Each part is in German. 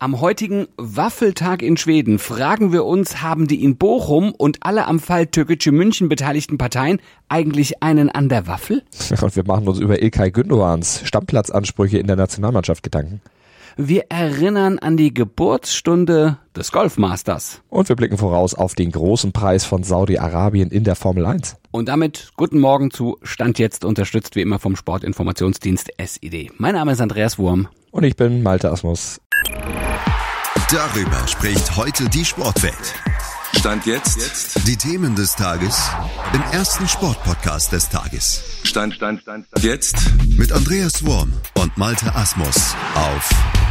Am heutigen Waffeltag in Schweden fragen wir uns, haben die in Bochum und alle am Fall Türkgücü München beteiligten Parteien eigentlich einen an der Waffel? Und wir machen uns über İlkay Gündoğan's Stammplatzansprüche in der Nationalmannschaft Gedanken. Wir erinnern an die Geburtsstunde des Golfmasters. Und wir blicken voraus auf den großen Preis von Saudi-Arabien in der Formel 1. Und damit guten Morgen zu Stand jetzt, unterstützt wie immer vom Sportinformationsdienst SID. Mein Name ist Andreas Wurm. Und ich bin Malte Asmus. Darüber spricht heute die Sportwelt. Stand jetzt. Die Themen des Tages im ersten Sportpodcast des Tages. Stand jetzt. Mit Andreas Wurm und Malte Asmus auf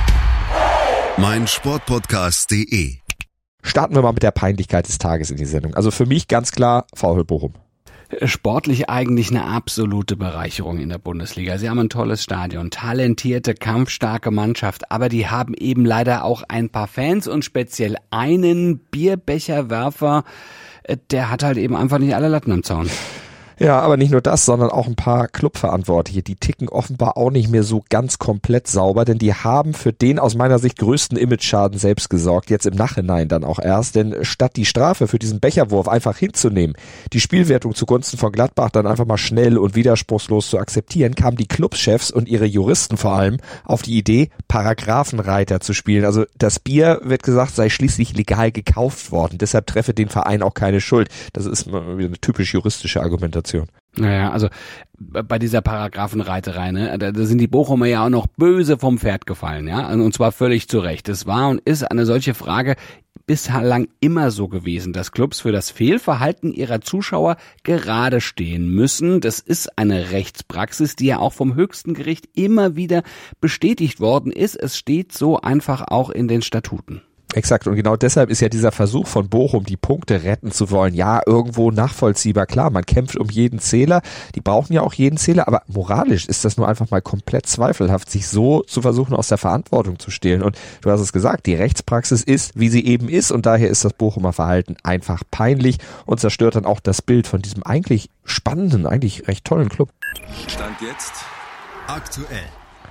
meinsportpodcast.de. Starten wir mal mit der Peinlichkeit des Tages in die Sendung. Also für mich ganz klar VfL Bochum. Sportlich eigentlich eine absolute Bereicherung in der Bundesliga. Sie haben ein tolles Stadion, talentierte, kampfstarke Mannschaft, aber die haben eben leider auch ein paar Fans und speziell einen Bierbecherwerfer, der hat halt eben einfach nicht alle Latten am Zaun. Ja, aber nicht nur das, sondern auch ein paar Clubverantwortliche, die ticken offenbar auch nicht mehr so ganz komplett sauber, denn die haben für den aus meiner Sicht größten Imageschaden selbst gesorgt, jetzt im Nachhinein dann auch erst, denn statt die Strafe für diesen Becherwurf einfach hinzunehmen, die Spielwertung zugunsten von Gladbach dann einfach mal schnell und widerspruchslos zu akzeptieren, kamen die Clubchefs und ihre Juristen vor allem auf die Idee, Paragraphenreiter zu spielen. Also das Bier, wird gesagt, sei schließlich legal gekauft worden, deshalb treffe den Verein auch keine Schuld. Das ist eine typisch juristische Argumentation. Naja, also bei dieser Paragraphenreiterei, ne, da sind die Bochumer ja auch noch böse vom Pferd gefallen, ja, und zwar völlig zu Recht. Es war und ist eine solche Frage bislang immer so gewesen, dass Clubs für das Fehlverhalten ihrer Zuschauer gerade stehen müssen. Das ist eine Rechtspraxis, die ja auch vom höchsten Gericht immer wieder bestätigt worden ist. Es steht so einfach auch in den Statuten. Exakt, und genau deshalb ist ja dieser Versuch von Bochum, die Punkte retten zu wollen, ja, irgendwo nachvollziehbar. Klar, man kämpft um jeden Zähler, die brauchen ja auch jeden Zähler, aber moralisch ist das nur einfach mal komplett zweifelhaft, sich so zu versuchen, aus der Verantwortung zu stehlen. Und du hast es gesagt, die Rechtspraxis ist, wie sie eben ist, und daher ist das Bochumer Verhalten einfach peinlich und zerstört dann auch das Bild von diesem eigentlich spannenden, eigentlich recht tollen Club. Stand jetzt. Aktuell.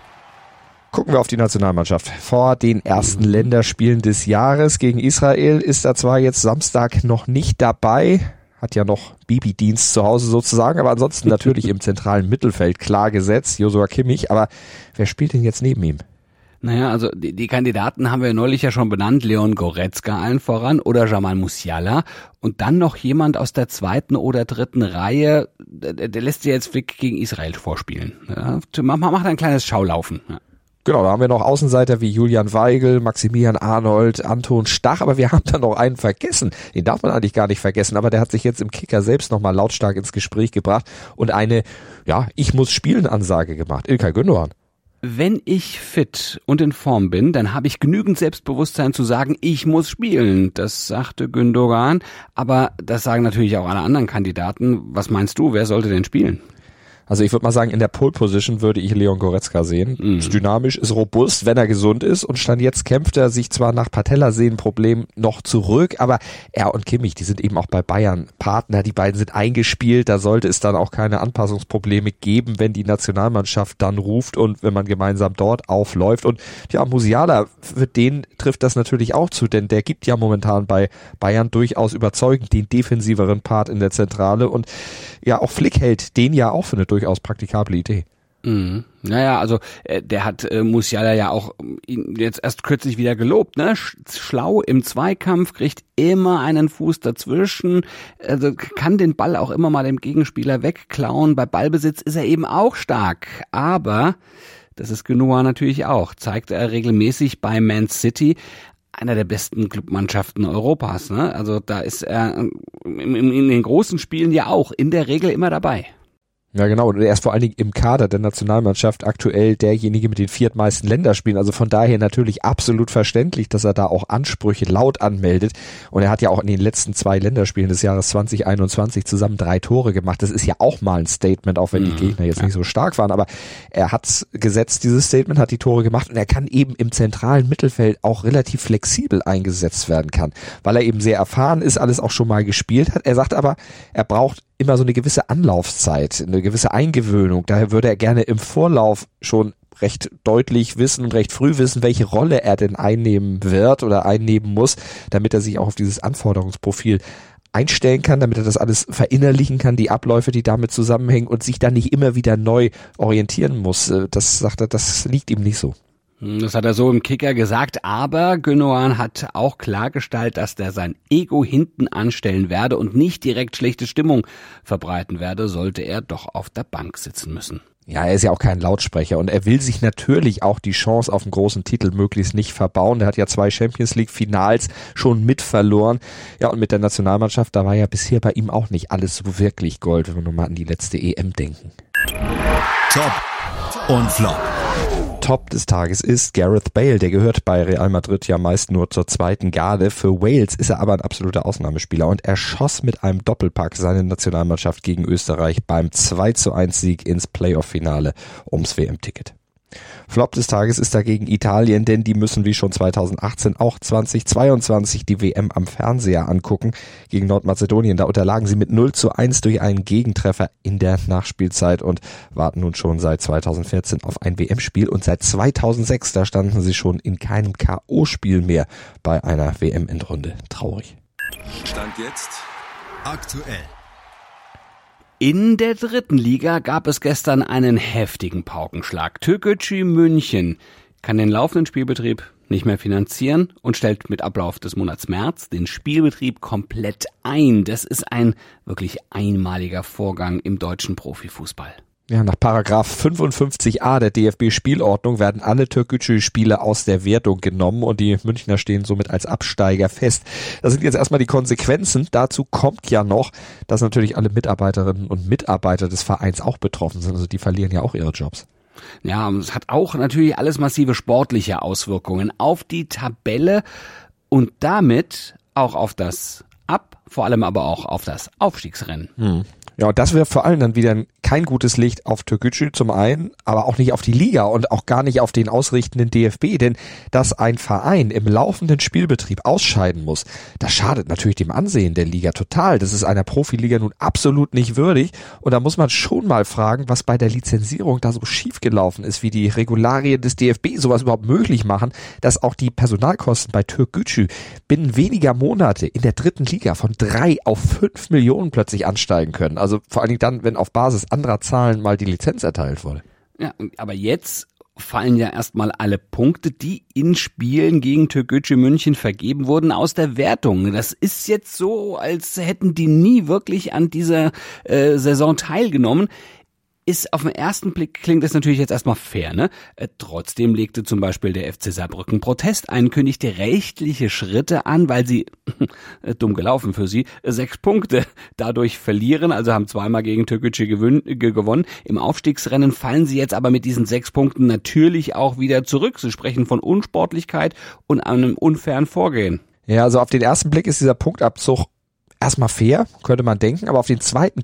Gucken wir auf die Nationalmannschaft. Vor den ersten Länderspielen des Jahres gegen Israel ist er zwar jetzt Samstag noch nicht dabei, hat ja noch Babydienst zu Hause sozusagen, aber ansonsten natürlich im zentralen Mittelfeld klar gesetzt, Joshua Kimmich, aber wer spielt denn jetzt neben ihm? Naja, also die Kandidaten haben wir neulich ja schon benannt, Leon Goretzka allen voran oder Jamal Musiala und dann noch jemand aus der zweiten oder dritten Reihe, der lässt sich jetzt Flick gegen Israel vorspielen. Ja, macht ein kleines Schaulaufen. Ja. Genau, da haben wir noch Außenseiter wie Julian Weigl, Maximilian Arnold, Anton Stach, aber wir haben da noch einen vergessen. Den darf man eigentlich gar nicht vergessen, aber der hat sich jetzt im Kicker selbst nochmal lautstark ins Gespräch gebracht und eine, ja, ich muss spielen Ansage gemacht. İlkay Gündoğan. Wenn ich fit und in Form bin, dann habe ich genügend Selbstbewusstsein zu sagen, ich muss spielen. Das sagte Gündoğan, aber das sagen natürlich auch alle anderen Kandidaten. Was meinst du, wer sollte denn spielen? Also ich würde mal sagen, in der Pole Position würde ich Leon Goretzka sehen. Ist dynamisch, ist robust, wenn er gesund ist. Und Stand jetzt kämpft er sich zwar nach Patellasehnenproblem noch zurück, aber er und Kimmich, die sind eben auch bei Bayern Partner. Die beiden sind eingespielt. Da sollte es dann auch keine Anpassungsprobleme geben, wenn die Nationalmannschaft dann ruft und wenn man gemeinsam dort aufläuft. Und ja, Musiala, für den trifft das natürlich auch zu, denn der gibt ja momentan bei Bayern durchaus überzeugend den defensiveren Part in der Zentrale. Und ja, auch Flick hält den ja auch für eine durchaus praktikable Idee. Mhm. Naja, also der hat Musiala ja auch jetzt erst kürzlich wieder gelobt, ne? Schlau im Zweikampf, kriegt immer einen Fuß dazwischen, also kann den Ball auch immer mal dem Gegenspieler wegklauen. Bei Ballbesitz ist er eben auch stark, aber das ist Gündoğan natürlich auch, zeigt er regelmäßig bei Man City, einer der besten Clubmannschaften Europas, ne? Also da ist er in den großen Spielen ja auch in der Regel immer dabei. Ja, genau. Und er ist vor allen Dingen im Kader der Nationalmannschaft aktuell derjenige mit den viertmeisten Länderspielen. Also von daher natürlich absolut verständlich, dass er da auch Ansprüche laut anmeldet. Und er hat ja auch in den letzten 2 Länderspielen des Jahres 2021 zusammen 3 Tore gemacht. Das ist ja auch mal ein Statement, auch wenn die Gegner jetzt nicht so stark waren. Aber er hat's gesetzt, dieses Statement, hat die Tore gemacht. Und er kann eben im zentralen Mittelfeld auch relativ flexibel eingesetzt werden kann, weil er eben sehr erfahren ist, alles auch schon mal gespielt hat. Er sagt aber, er braucht immer so eine gewisse Anlaufzeit, eine gewisse Eingewöhnung. Daher würde er gerne im Vorlauf schon recht deutlich wissen und recht früh wissen, welche Rolle er denn einnehmen wird oder einnehmen muss, damit er sich auch auf dieses Anforderungsprofil einstellen kann, damit er das alles verinnerlichen kann, die Abläufe, die damit zusammenhängen und sich dann nicht immer wieder neu orientieren muss. Das sagt er, das liegt ihm nicht so. Das hat er so im Kicker gesagt, aber Gündoğan hat auch klargestellt, dass der sein Ego hinten anstellen werde und nicht direkt schlechte Stimmung verbreiten werde, sollte er doch auf der Bank sitzen müssen. Ja, er ist ja auch kein Lautsprecher und er will sich natürlich auch die Chance auf einen großen Titel möglichst nicht verbauen. Er hat ja 2 Champions-League-Finals schon mit verloren. Ja, und mit der Nationalmannschaft, da war ja bisher bei ihm auch nicht alles so wirklich Gold, wenn wir nochmal an die letzte EM denken. Top und Flop. Top des Tages ist Gareth Bale. Der gehört bei Real Madrid ja meist nur zur zweiten Garde. Für Wales ist er aber ein absoluter Ausnahmespieler und er schoss mit einem Doppelpack seine Nationalmannschaft gegen Österreich beim 2:1-Sieg ins Playoff-Finale ums WM-Ticket. Flop des Tages ist dagegen Italien, denn die müssen wie schon 2018 auch 2022 die WM am Fernseher angucken. Gegen Nordmazedonien, da unterlagen sie mit 0:1 durch einen Gegentreffer in der Nachspielzeit und warten nun schon seit 2014 auf ein WM-Spiel und seit 2006, da standen sie schon in keinem K.O.-Spiel mehr bei einer WM-Endrunde. Traurig. Stand jetzt Aktuell. In der 3. Liga gab es gestern einen heftigen Paukenschlag. Türkgücü München kann den laufenden Spielbetrieb nicht mehr finanzieren und stellt mit Ablauf des Monats März den Spielbetrieb komplett ein. Das ist ein wirklich einmaliger Vorgang im deutschen Profifußball. Ja, nach Paragraph 55a der DFB-Spielordnung werden alle Türkgücü-Spiele aus der Wertung genommen und die Münchner stehen somit als Absteiger fest. Das sind jetzt erstmal die Konsequenzen. Dazu kommt ja noch, dass natürlich alle Mitarbeiterinnen und Mitarbeiter des Vereins auch betroffen sind. Also die verlieren ja auch ihre Jobs. Ja, und es hat auch natürlich alles massive sportliche Auswirkungen auf die Tabelle und damit auch auf das vor allem aber auch auf das Aufstiegsrennen. Ja, und das wäre vor allem dann wieder kein gutes Licht auf Türkgücü zum einen, aber auch nicht auf die Liga und auch gar nicht auf den ausrichtenden DFB, denn dass ein Verein im laufenden Spielbetrieb ausscheiden muss, das schadet natürlich dem Ansehen der Liga total. Das ist einer Profiliga nun absolut nicht würdig und da muss man schon mal fragen, was bei der Lizenzierung da so schief gelaufen ist, wie die Regularien des DFB sowas überhaupt möglich machen, dass auch die Personalkosten bei Türkgücü binnen weniger Monate in der 3. Liga von 3 auf 5 Millionen plötzlich ansteigen können. Also vor allen Dingen dann, wenn auf Basis anderer Zahlen mal die Lizenz erteilt wurde. Ja, aber jetzt fallen ja erstmal alle Punkte, die in Spielen gegen Türkgücü München vergeben wurden, aus der Wertung. Das ist jetzt so, als hätten die nie wirklich an dieser Saison teilgenommen. Ist auf den ersten Blick klingt das natürlich jetzt erstmal fair, ne? Trotzdem legte zum Beispiel der FC Saarbrücken Protest ein, kündigte rechtliche Schritte an, weil sie, dumm gelaufen für sie, 6 Punkte dadurch verlieren, also haben zweimal gegen Türkgücü gewonnen. Im Aufstiegsrennen fallen sie jetzt aber mit diesen 6 Punkten natürlich auch wieder zurück. Sie sprechen von Unsportlichkeit und einem unfairen Vorgehen. Ja, also auf den ersten Blick ist dieser Punktabzug erstmal fair, könnte man denken, aber auf den zweiten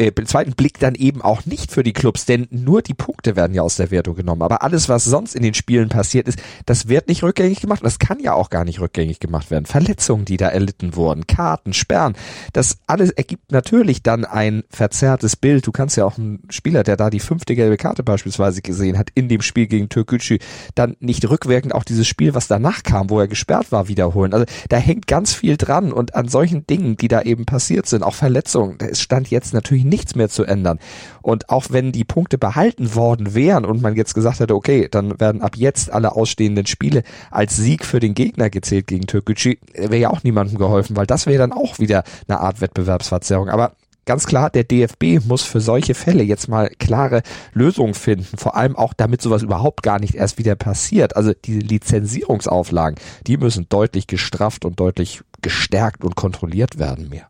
Blick dann eben auch nicht für die Clubs, denn nur die Punkte werden ja aus der Wertung genommen. Aber alles, was sonst in den Spielen passiert ist, das wird nicht rückgängig gemacht. Das kann ja auch gar nicht rückgängig gemacht werden. Verletzungen, die da erlitten wurden, Karten, Sperren, das alles ergibt natürlich dann ein verzerrtes Bild. Du kannst ja auch einen Spieler, der da die 5. gelbe Karte beispielsweise gesehen hat, in dem Spiel gegen Türkgücü, dann nicht rückwirkend auch dieses Spiel, was danach kam, wo er gesperrt war, wiederholen. Also da hängt ganz viel dran und an solchen Dingen, die da eben passiert sind, auch Verletzungen, da ist Stand jetzt natürlich nichts mehr zu ändern. Und auch wenn die Punkte behalten worden wären und man jetzt gesagt hätte, okay, dann werden ab jetzt alle ausstehenden Spiele als Sieg für den Gegner gezählt gegen Türkgücü, wäre ja auch niemandem geholfen, weil das wäre dann auch wieder eine Art Wettbewerbsverzerrung. Aber ganz klar, der DFB muss für solche Fälle jetzt mal klare Lösungen finden, vor allem auch, damit sowas überhaupt gar nicht erst wieder passiert. Also diese Lizenzierungsauflagen, die müssen deutlich gestrafft und deutlich gestärkt und kontrolliert werden mehr.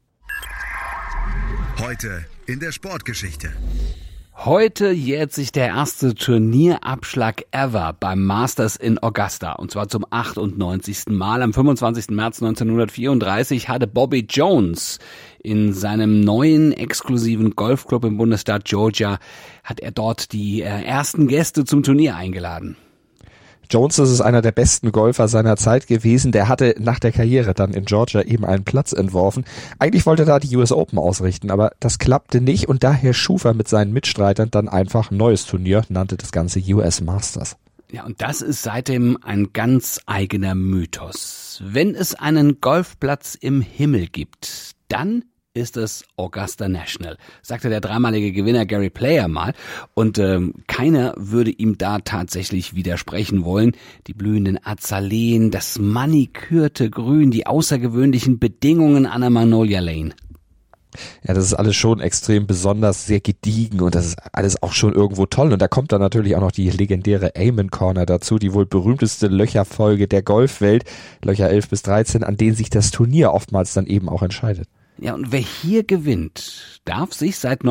Heute in der Sportgeschichte. Heute jährt sich der erste Turnierabschlag ever beim Masters in Augusta. Und zwar zum 98. Mal. Am 25. März 1934 hatte Bobby Jones in seinem neuen exklusiven Golfclub im Bundesstaat Georgia, hat er dort die ersten Gäste zum Turnier eingeladen. Jones, das ist einer der besten Golfer seiner Zeit gewesen. Der hatte nach der Karriere dann in Georgia eben einen Platz entworfen. Eigentlich wollte er da die US Open ausrichten, aber das klappte nicht und daher schuf er mit seinen Mitstreitern dann einfach ein neues Turnier, nannte das Ganze US Masters. Ja, und das ist seitdem ein ganz eigener Mythos. Wenn es einen Golfplatz im Himmel gibt, dann ist es Augusta National, sagte der dreimalige Gewinner Gary Player mal. Und keiner würde ihm da tatsächlich widersprechen wollen. Die blühenden Azaleen, das manikürte Grün, die außergewöhnlichen Bedingungen an der Magnolia Lane. Ja, das ist alles schon extrem besonders, sehr gediegen und das ist alles auch schon irgendwo toll. Und da kommt dann natürlich auch noch die legendäre Amen Corner dazu, die wohl berühmteste Löcherfolge der Golfwelt, Löcher 11 bis 13, an denen sich das Turnier oftmals dann eben auch entscheidet. Ja, und wer hier gewinnt, darf sich seit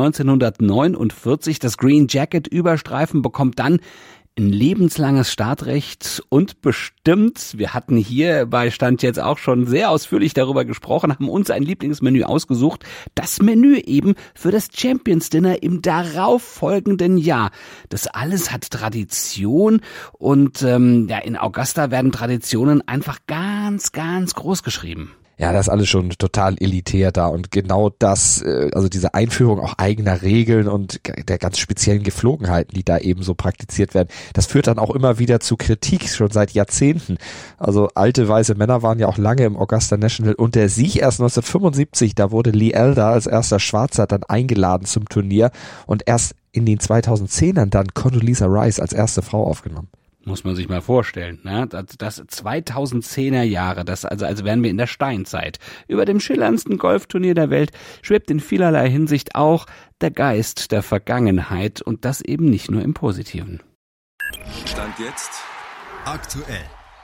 1949 das Green Jacket überstreifen, bekommt dann ein lebenslanges Startrecht und bestimmt, wir hatten hier bei Stand jetzt auch schon sehr ausführlich darüber gesprochen, haben uns ein Lieblingsmenü ausgesucht, das Menü eben für das Champions Dinner im darauffolgenden Jahr. Das alles hat Tradition und in Augusta werden Traditionen einfach ganz, ganz groß geschrieben. Ja, das ist alles schon total elitär da und genau das, also diese Einführung auch eigener Regeln und der ganz speziellen Geflogenheiten, die da eben so praktiziert werden, das führt dann auch immer wieder zu Kritik, schon seit Jahrzehnten. Also alte weiße Männer waren ja auch lange im Augusta National und der Sieg erst 1975, da wurde Lee Elder als erster Schwarzer dann eingeladen zum Turnier und erst in den 2010ern dann Condoleezza Rice als erste Frau aufgenommen. Muss man sich mal vorstellen, ne? Das 2010er Jahre, also wären wir in der Steinzeit. Über dem schillerndsten Golfturnier der Welt schwebt in vielerlei Hinsicht auch der Geist der Vergangenheit und das eben nicht nur im Positiven. Stand jetzt aktuell.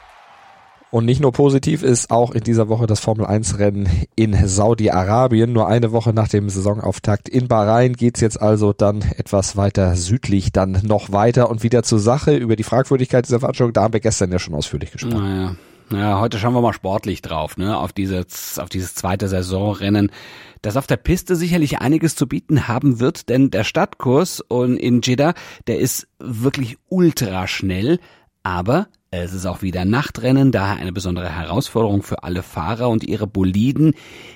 Und nicht nur positiv ist auch in dieser Woche das Formel-1-Rennen in Saudi-Arabien. Nur eine Woche nach dem Saisonauftakt in Bahrain geht's jetzt also dann etwas weiter südlich, dann noch weiter und wieder zur Sache. Über die Fragwürdigkeit dieser Veranstaltung, da haben wir gestern ja schon ausführlich gesprochen. Naja, heute schauen wir mal sportlich drauf, ne, auf dieses zweite Saisonrennen, das auf der Piste sicherlich einiges zu bieten haben wird, denn der Stadtkurs in Jeddah, der ist wirklich ultra schnell, aber es ist auch wieder Nachtrennen, daher eine besondere Herausforderung für alle Fahrer und ihre Boliden.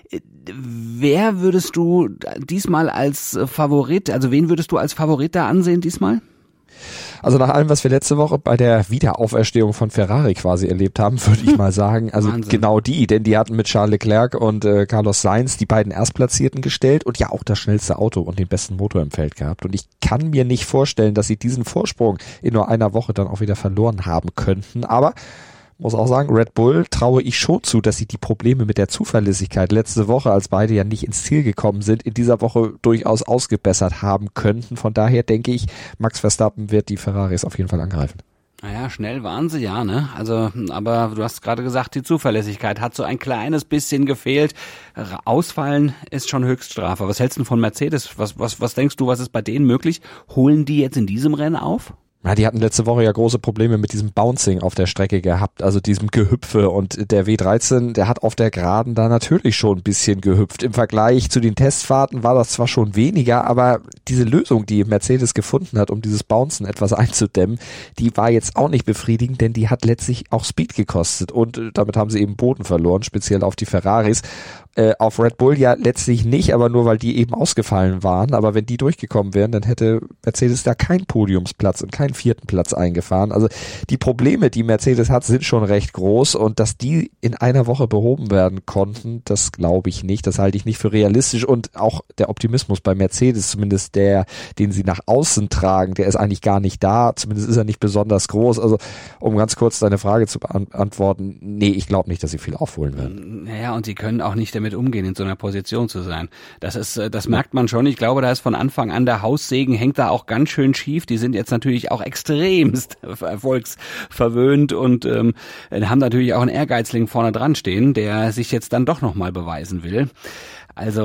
Wer würdest du diesmal als Favorit, also wen würdest du als Favorit da ansehen diesmal? Also nach allem, was wir letzte Woche bei der Wiederauferstehung von Ferrari quasi erlebt haben, würde ich mal sagen, also Wahnsinn. Genau denn die hatten mit Charles Leclerc und Carlos Sainz die beiden Erstplatzierten gestellt und ja auch das schnellste Auto und den besten Motor im Feld gehabt. Und ich kann mir nicht vorstellen, dass sie diesen Vorsprung in nur einer Woche dann auch wieder verloren haben könnten. Aber muss auch sagen, Red Bull traue ich schon zu, dass sie die Probleme mit der Zuverlässigkeit letzte Woche, als beide ja nicht ins Ziel gekommen sind, in dieser Woche durchaus ausgebessert haben könnten. Von daher denke ich, Max Verstappen wird die Ferraris auf jeden Fall angreifen. Naja, schnell waren sie ja, ne? Also, aber du hast gerade gesagt, die Zuverlässigkeit hat so ein kleines bisschen gefehlt. Ausfallen ist schon Höchststrafe. Was hältst du von Mercedes? Was denkst du, was ist bei denen möglich? Holen die jetzt in diesem Rennen auf? Ja, die hatten letzte Woche ja große Probleme mit diesem Bouncing auf der Strecke gehabt, also diesem Gehüpfe und der W13, der hat auf der Geraden da natürlich schon ein bisschen gehüpft. Im Vergleich zu den Testfahrten war das zwar schon weniger, aber diese Lösung, die Mercedes gefunden hat, um dieses Bouncen etwas einzudämmen, die war jetzt auch nicht befriedigend, denn die hat letztlich auch Speed gekostet und damit haben sie eben Boden verloren, speziell auf die Ferraris. Auf Red Bull ja letztlich nicht, aber nur weil die eben ausgefallen waren. Aber wenn die durchgekommen wären, dann hätte Mercedes da keinen Podiumsplatz und keinen 4. Platz eingefahren. Also die Probleme, die Mercedes hat, sind schon recht groß und dass die in einer Woche behoben werden konnten, das glaube ich nicht. Das halte ich nicht für realistisch und auch der Optimismus bei Mercedes, zumindest der, den sie nach außen tragen, der ist eigentlich gar nicht da. Zumindest ist er nicht besonders groß. Also um ganz kurz deine Frage zu beantworten, nee, ich glaube nicht, dass sie viel aufholen werden. Naja, und sie können auch nicht damit umgehen, in so einer Position zu sein. Das merkt man schon. Ich glaube, da ist von Anfang an der Haussegen hängt da auch ganz schön schief. Die sind jetzt natürlich auch extremst erfolgsverwöhnt und haben natürlich auch einen Ehrgeizling vorne dran stehen, der sich jetzt dann doch nochmal beweisen will. Also,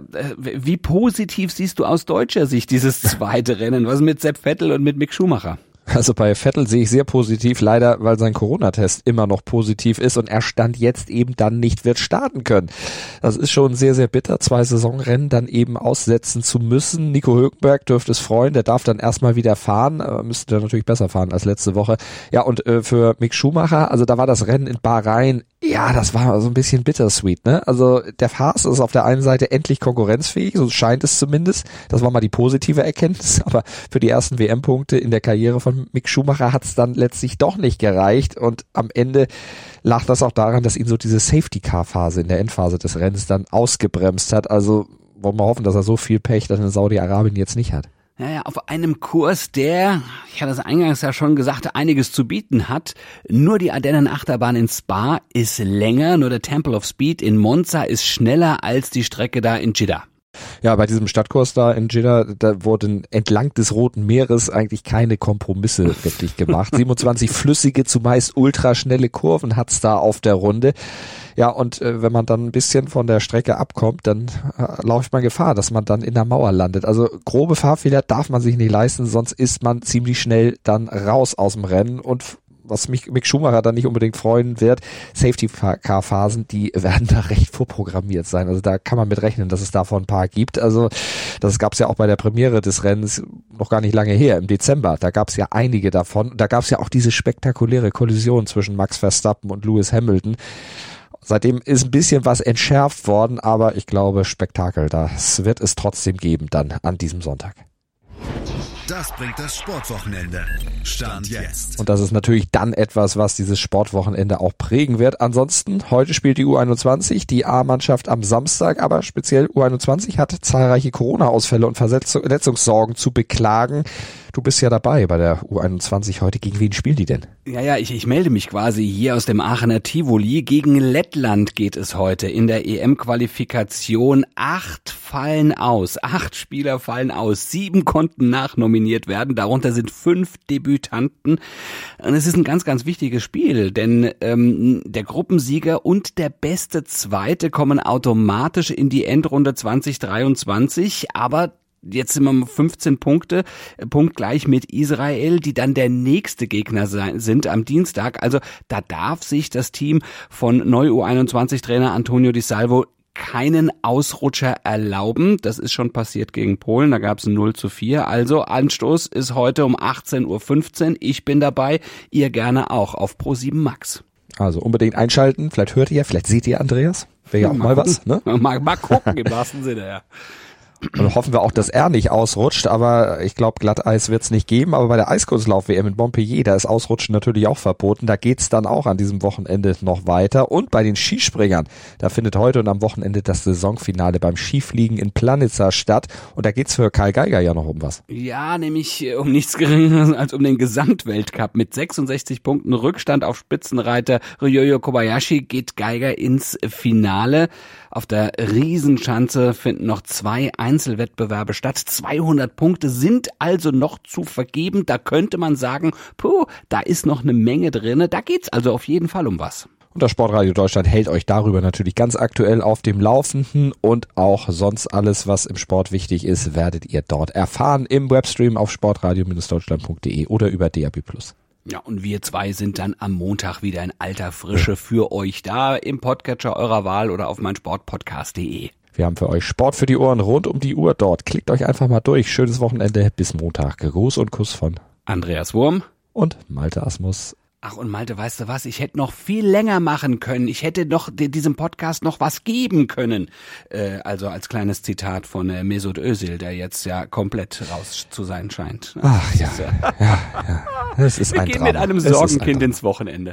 wie positiv siehst du aus deutscher Sicht dieses zweite Rennen? Was mit Sepp Vettel und mit Mick Schumacher? Also bei Vettel sehe ich sehr positiv, leider, weil sein Corona-Test immer noch positiv ist und er Stand jetzt eben dann nicht wird starten können. Das ist schon sehr, sehr bitter, 2 Saisonrennen dann eben aussetzen zu müssen. Nico Hülkenberg dürfte es freuen, der darf dann erstmal wieder fahren, müsste dann natürlich besser fahren als letzte Woche. Ja, und für Mick Schumacher, also da war das Rennen in Bahrain, ja, das war so ein bisschen bittersweet, ne? Also der Haas ist auf der einen Seite endlich konkurrenzfähig, so scheint es zumindest. Das war mal die positive Erkenntnis, aber für die ersten WM-Punkte in der Karriere von Mick Schumacher hat es dann letztlich doch nicht gereicht und am Ende lag das auch daran, dass ihn so diese Safety-Car-Phase in der Endphase des Rennens dann ausgebremst hat. Also wollen wir hoffen, dass er so viel Pech dann in Saudi-Arabien jetzt nicht hat. Naja, auf einem Kurs, der, ich hatte es eingangs ja schon gesagt, einiges zu bieten hat. Nur die Ardennen-Achterbahn in Spa ist länger, nur der Temple of Speed in Monza ist schneller als die Strecke da in Jeddah. Ja, bei diesem Stadtkurs da in Jeddah, da wurden entlang des Roten Meeres eigentlich keine Kompromisse wirklich gemacht. 27 flüssige, zumeist ultraschnelle Kurven hat's da auf der Runde. Ja, und wenn man dann ein bisschen von der Strecke abkommt, dann läuft man Gefahr, dass man dann in der Mauer landet. Also grobe Fahrfehler darf man sich nicht leisten, sonst ist man ziemlich schnell dann raus aus dem Rennen und was Mick Schumacher dann nicht unbedingt freuen wird, Safety-Car-Phasen, die werden da recht vorprogrammiert sein. Also da kann man mit rechnen, dass es davon ein paar gibt. Also das gab es ja auch bei der Premiere des Rennens noch gar nicht lange her, im Dezember. Da gab es ja einige davon. Da gab es ja auch diese spektakuläre Kollision zwischen Max Verstappen und Lewis Hamilton. Seitdem ist ein bisschen was entschärft worden, aber ich glaube, Spektakel, das wird es trotzdem geben dann an diesem Sonntag. Das bringt das Sportwochenende. Stand jetzt. Und das ist natürlich dann etwas, was dieses Sportwochenende auch prägen wird. Ansonsten, heute spielt die U21, die A-Mannschaft am Samstag, aber speziell U21 hat zahlreiche Corona-Ausfälle und Verletzungssorgen zu beklagen. Du bist ja dabei bei der U21 heute. Gegen wen spielen die denn? Ja, ich melde mich quasi hier aus dem Aachener Tivoli. Gegen Lettland geht es heute in der EM-Qualifikation. 8 fallen aus. 8 Spieler fallen aus. 7 konnten nachnominiert werden. Darunter sind 5 Debütanten. Und es ist ein ganz, ganz wichtiges Spiel, denn der Gruppensieger und der beste Zweite kommen automatisch in die Endrunde 2023. Aber jetzt sind wir 15 Punkte, punktgleich mit Israel, die dann der nächste Gegner sind am Dienstag. Also da darf sich das Team von Neu-U21-Trainer Antonio Di Salvo keinen Ausrutscher erlauben. Das ist schon passiert gegen Polen, da gab es ein 0:4. Also Anstoß ist heute um 18:15 Uhr. Ich bin dabei, ihr gerne auch auf Pro7 Max. Also unbedingt einschalten, vielleicht hört ihr, vielleicht seht ihr Andreas. Wäre ja auch mal was, ne? Mal gucken im wahrsten Sinne, ja. Und hoffen wir auch, dass er nicht ausrutscht, aber ich glaube, Glatteis wird es nicht geben. Aber bei der Eiskunstlauf-WM in Montpellier, da ist Ausrutschen natürlich auch verboten. Da geht's dann auch an diesem Wochenende noch weiter. Und bei den Skispringern, da findet heute und am Wochenende das Saisonfinale beim Skifliegen in Planica statt. Und da geht's für Karl Geiger ja noch um was. Ja, nämlich um nichts Geringeres als um den Gesamtweltcup. Mit 66 Punkten Rückstand auf Spitzenreiter Ryoyo Kobayashi geht Geiger ins Finale. Auf der Riesenschanze finden noch 2 Einzelwettbewerbe statt. 200 Punkte sind also noch zu vergeben. Da könnte man sagen, da ist noch eine Menge drinne. Da geht's also auf jeden Fall um was. Und das Sportradio Deutschland hält euch darüber natürlich ganz aktuell auf dem Laufenden und auch sonst alles, was im Sport wichtig ist, werdet ihr dort erfahren im Webstream auf sportradio-deutschland.de oder über DAB+. Ja, und wir zwei sind dann am Montag wieder in alter Frische für euch da im Podcatcher eurer Wahl oder auf meinsportpodcast.de. Wir haben für euch Sport für die Ohren rund um die Uhr dort. Klickt euch einfach mal durch. Schönes Wochenende. Bis Montag. Gruß und Kuss von Andreas Wurm und Malte Asmus. Ach, und Malte, weißt du was? Ich hätte noch viel länger machen können. Ich hätte noch diesem Podcast noch was geben können. Also als kleines Zitat von Mesut Özil, der jetzt ja komplett raus zu sein scheint. Ach ja, ja. Das ist Wir ein gehen Drama. mit einem Sorgenkind ins Wochenende.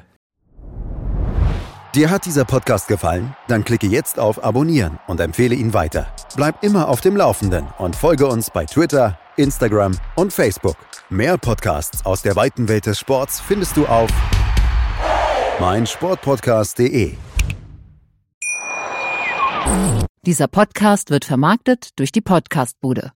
Dir hat dieser Podcast gefallen? Dann klicke jetzt auf Abonnieren und empfehle ihn weiter. Bleib immer auf dem Laufenden und folge uns bei Twitter, Instagram und Facebook. Mehr Podcasts aus der weiten Welt des Sports findest du auf meinsportpodcast.de. Dieser Podcast wird vermarktet durch die Podcastbude.